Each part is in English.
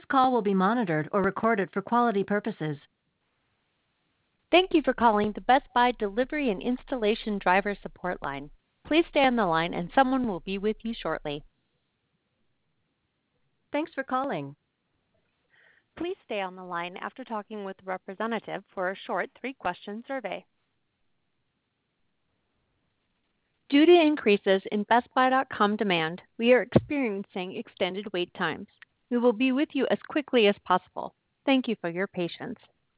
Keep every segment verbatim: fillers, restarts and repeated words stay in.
call will be monitored or recorded for quality purposes. Thank you for calling the Best Buy Delivery and Installation Driver Support Line. Please stay on the line and someone will be with you shortly. Thanks for calling. Please stay on the line after talking with the representative for a short three-question survey. Due to increases in Best Buy dot com demand, we are experiencing extended wait times. We will be with you as quickly as possible. Thank you for your patience.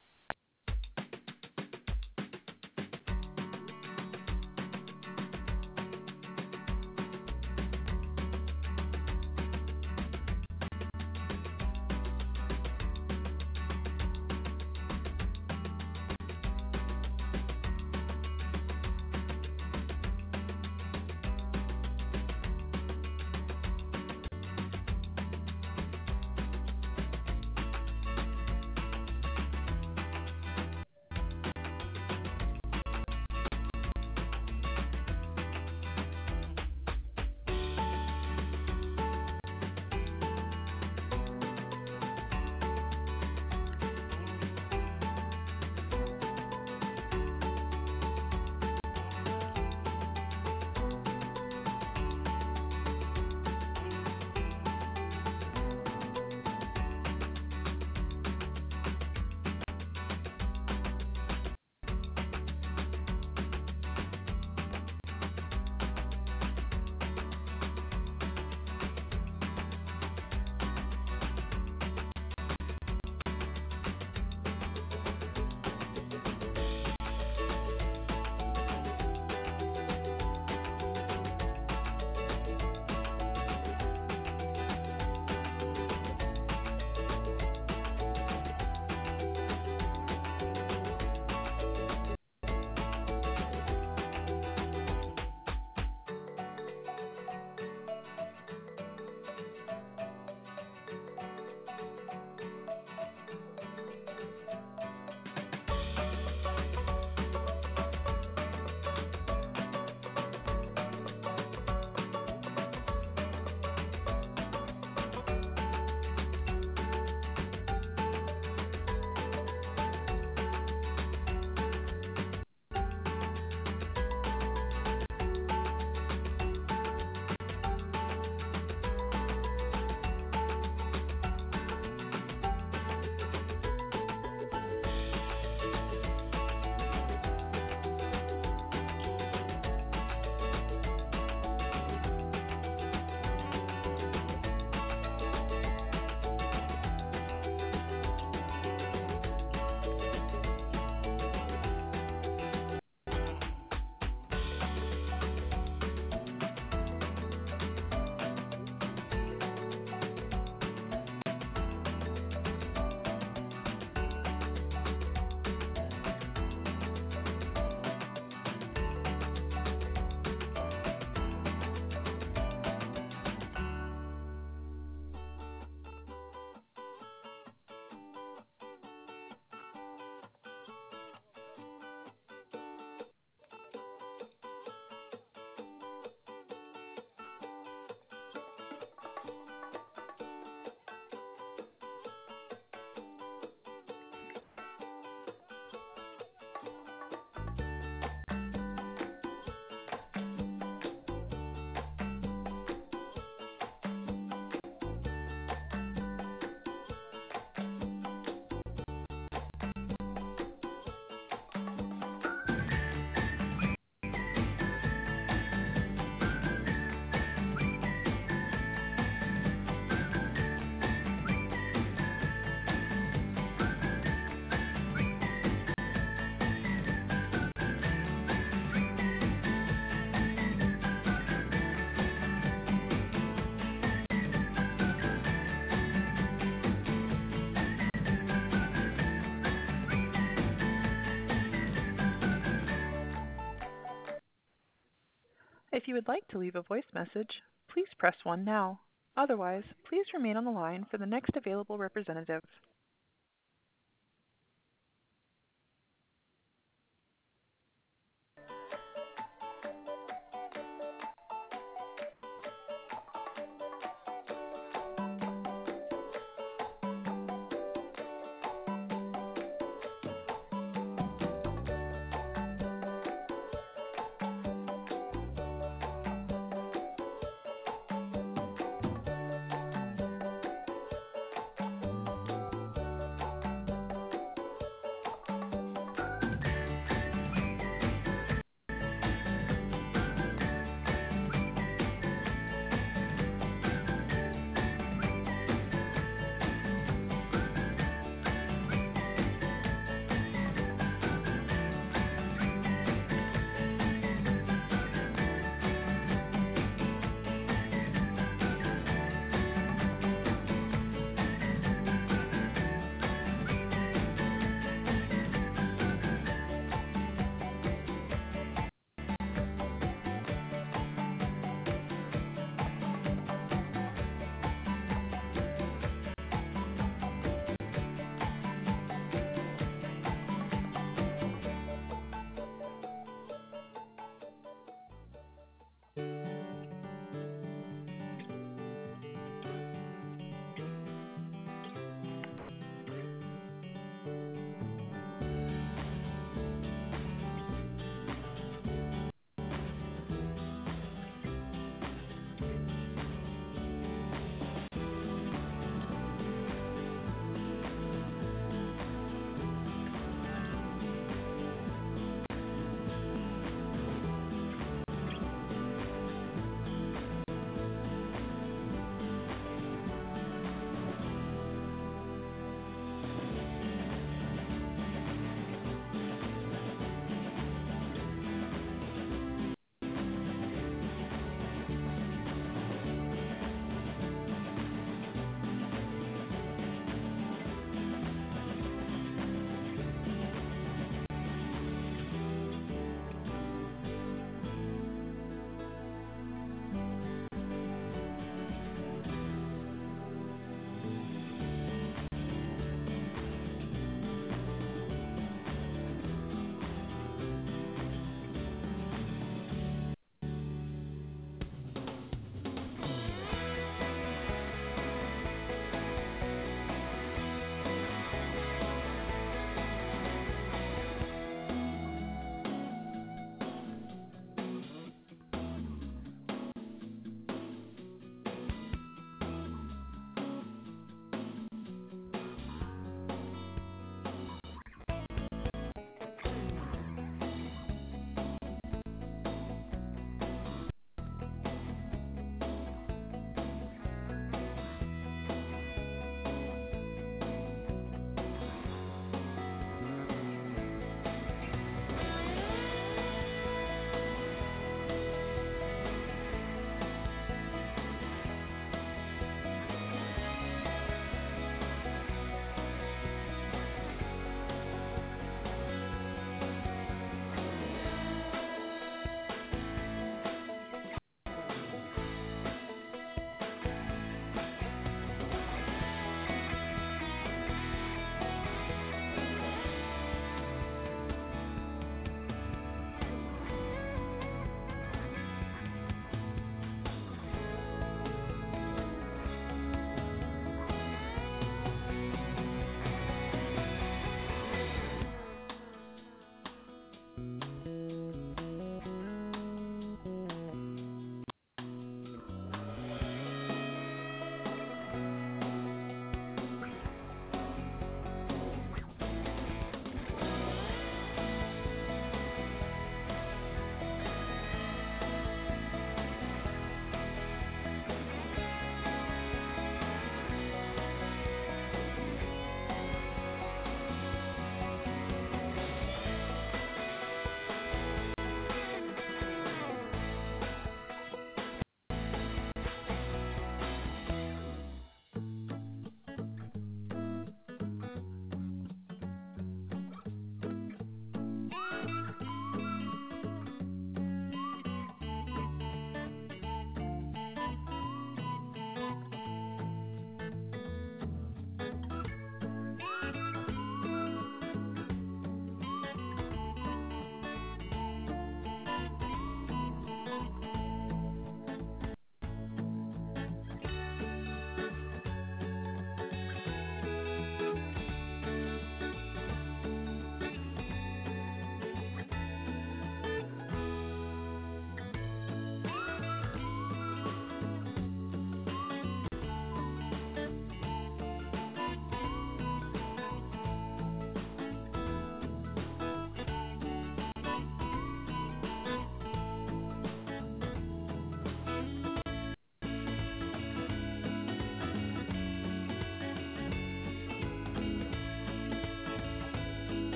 If you would like to leave a voice message, please press one now. Otherwise, please remain on the line for the next available representative.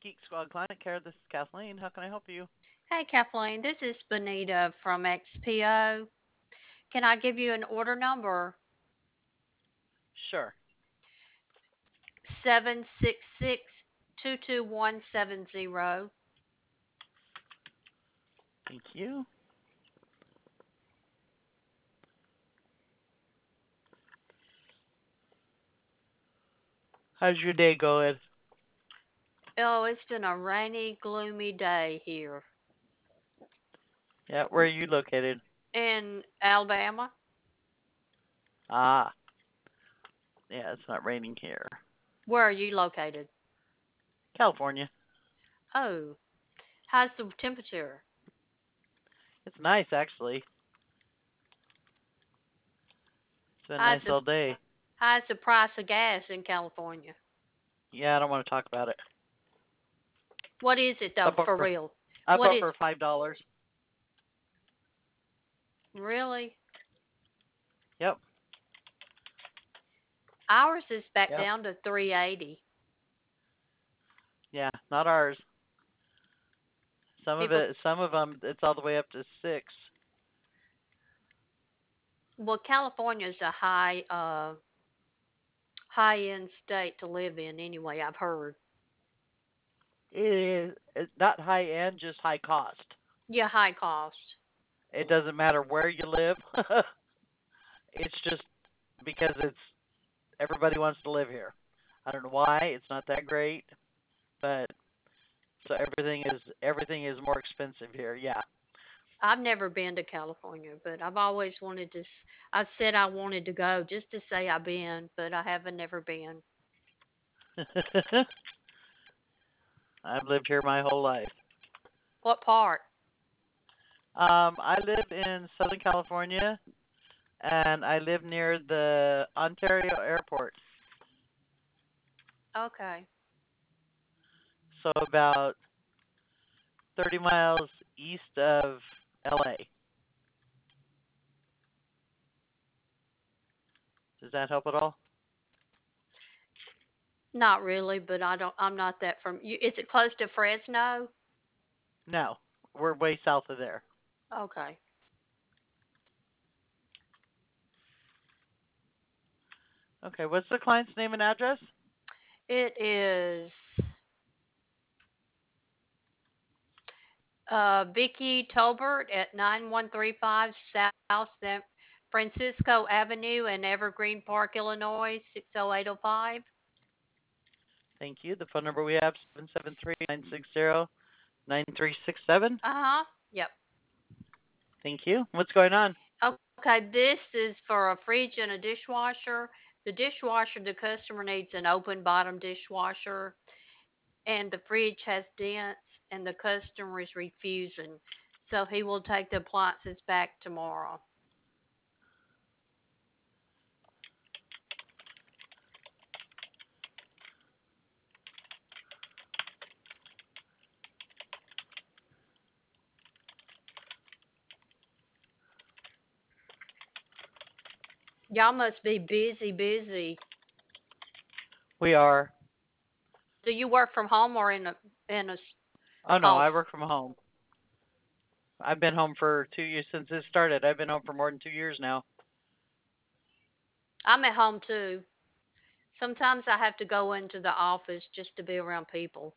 Geek Squad Client Care. This is Kathleen. How can I help you? Hey, Kathleen, this is Benita from X P O. Can I give you an order number? Sure. seven six six, two two one seven zero. Thank you. How's your day going? Oh, it's been a rainy, gloomy day here Yeah, where are you located? in Alabama. Ah, yeah, it's not raining here. Where are you located? California. Oh, how's the temperature? It's nice, actually. It's been How's nice the all day. how's the price of gas in California? Yeah, I don't want to talk about it. What is it though, Up for over, real? up What is over five dollars. really? Yep. Ours is back Yep. down to three eighty. Yeah, not ours. Some of People, it, some of them, it's all the way up to six. well, California's a high uh high end state to live in anyway, I've heard. It is it's not high end, just high cost. Yeah, high cost. It doesn't matter where you live. It's just because it's everybody wants to live here. I don't know why. It's not that great, but so everything is everything is more expensive here. Yeah. I've never been to California, but I've always wanted to. s- I've said I wanted to go just to say I've been, but I haven't never been. I've lived here my whole life. What part? Um, I live in Southern California, and I live near the Ontario airport, Okay. so about thirty miles east of L A. Does that help at all? Not really, but I don't. I'm not that from. You, is it close to Fresno? No, we're way south of there. Okay. Okay, what's the client's name and address? It is uh, Vicky Tolbert at nine one three five South San Francisco Avenue in Evergreen Park, Illinois six oh eight oh five. Thank you. The phone number we have seven seven three nine six zero nine three six seven. Uh huh. Yep. Thank you. What's going on? Okay, this is for a fridge and a dishwasher. The dishwasher, the customer needs an open bottom dishwasher, and the fridge has dents, and the customer is refusing. So he will take the appliances back tomorrow. Y'all must be busy, busy. We are. Do you work from home or in a in a s- Oh no, off? I work from home. I've been home for two years since this started. I've been home for more than two years now. I'm at home too. Sometimes I have to go into the office just to be around people.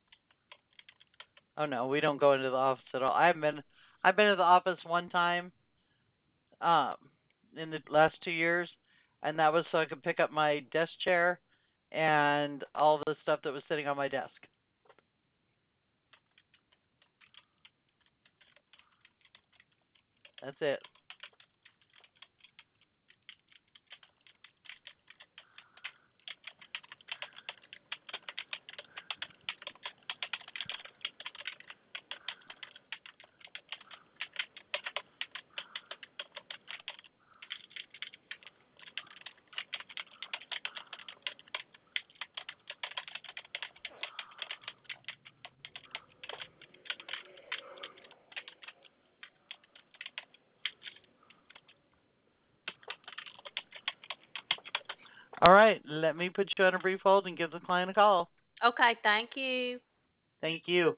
Oh no, we don't go into the office at all. I've been I've been to the office one time um in the last two years, and that was so I could pick up my desk chair and all the stuff that was sitting on my desk. That's it. All right, let me put you on a brief hold and give the client a call. Okay, thank you. Thank you.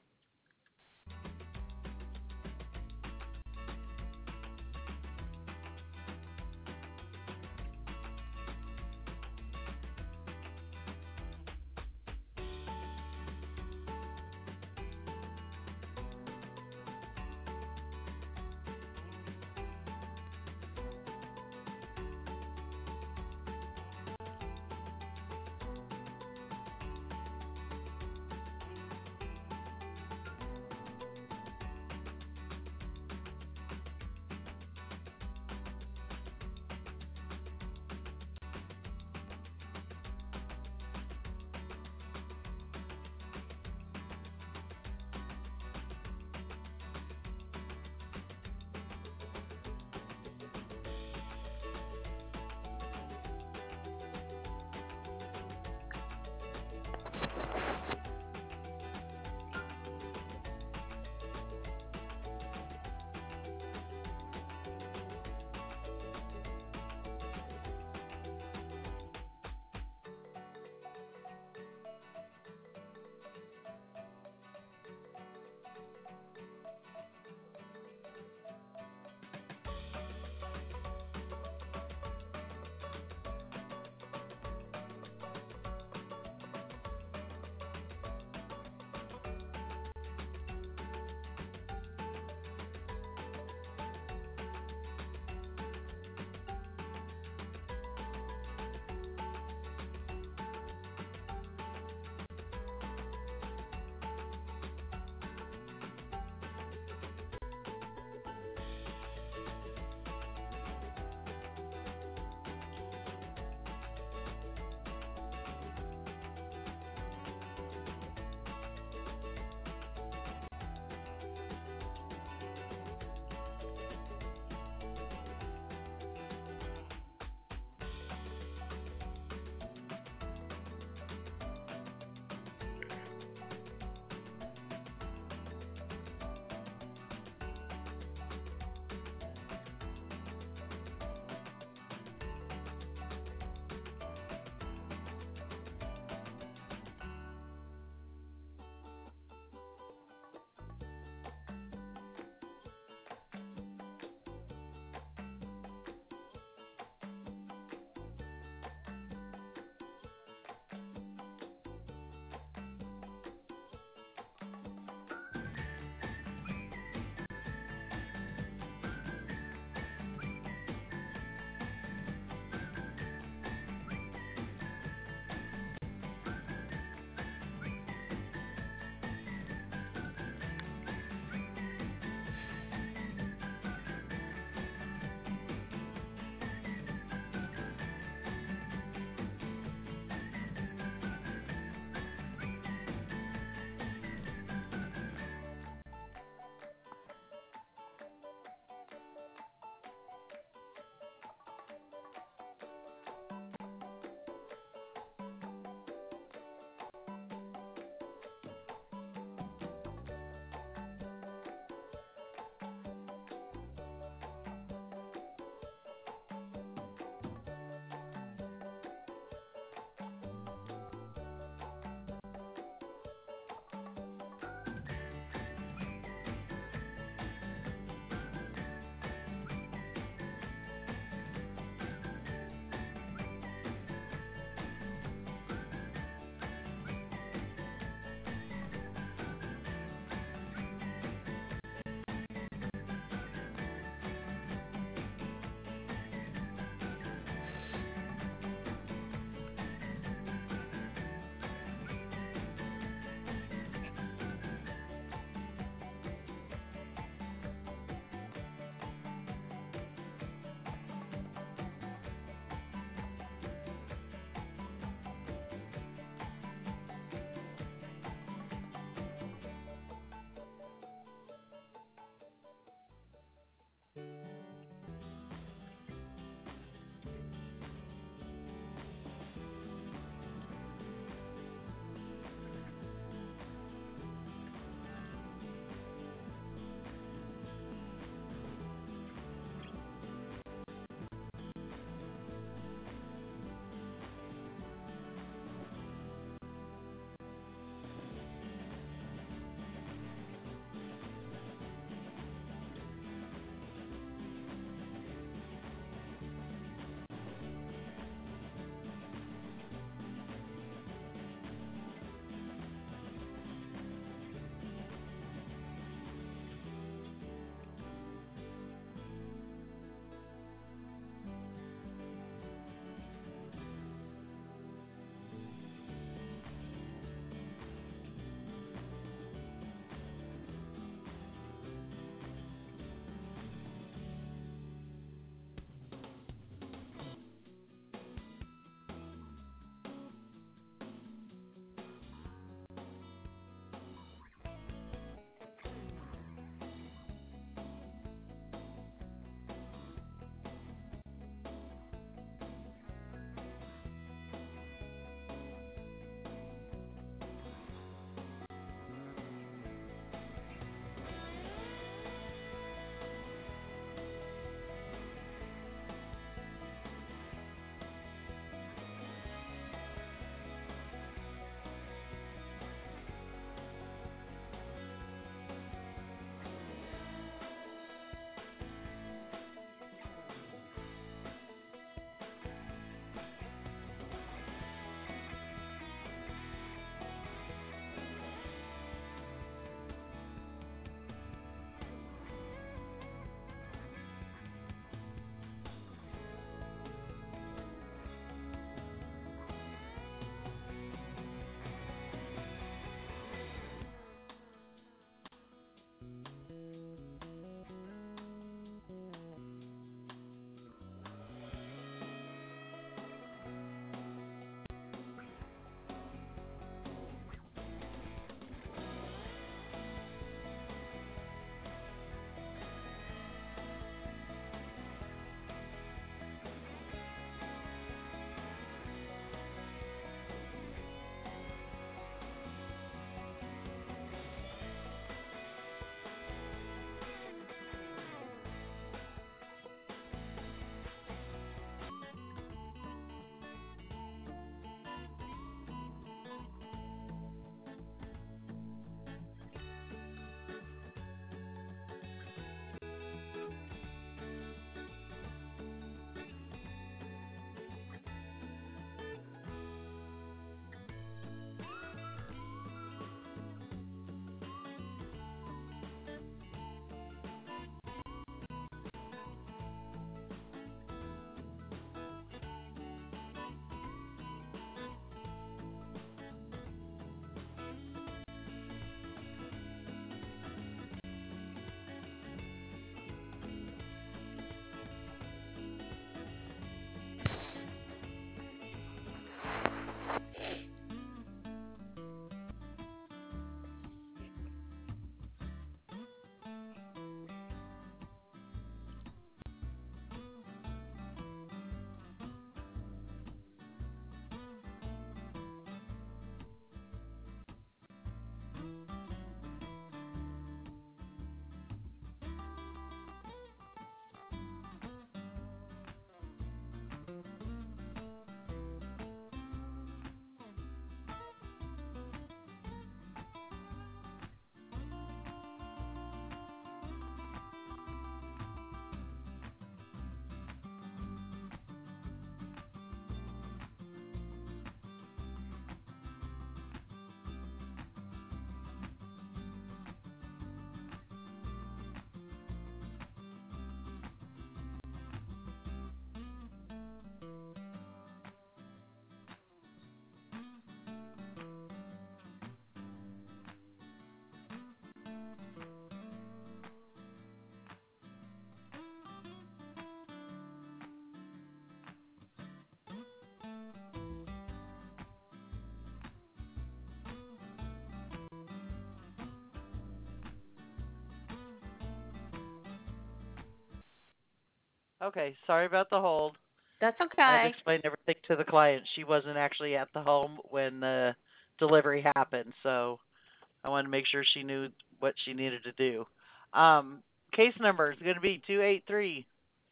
Okay, sorry about the hold. That's I've okay. explained everything to the client. She wasn't actually at the home when the delivery happened, so I wanted to make sure she knew what she needed to do. Um, case number is going to be two eight three,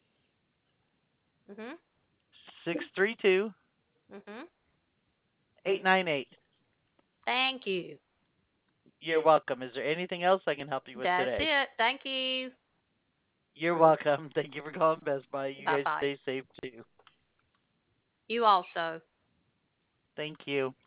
Mhm. six three two, Mhm. eight nine eight. Thank you. You're welcome. Is there anything else I can help you with That's today? it. Thank you. You're welcome. Thank you for calling Best Buy. You Bye guys bye. stay safe too. You also. Thank you.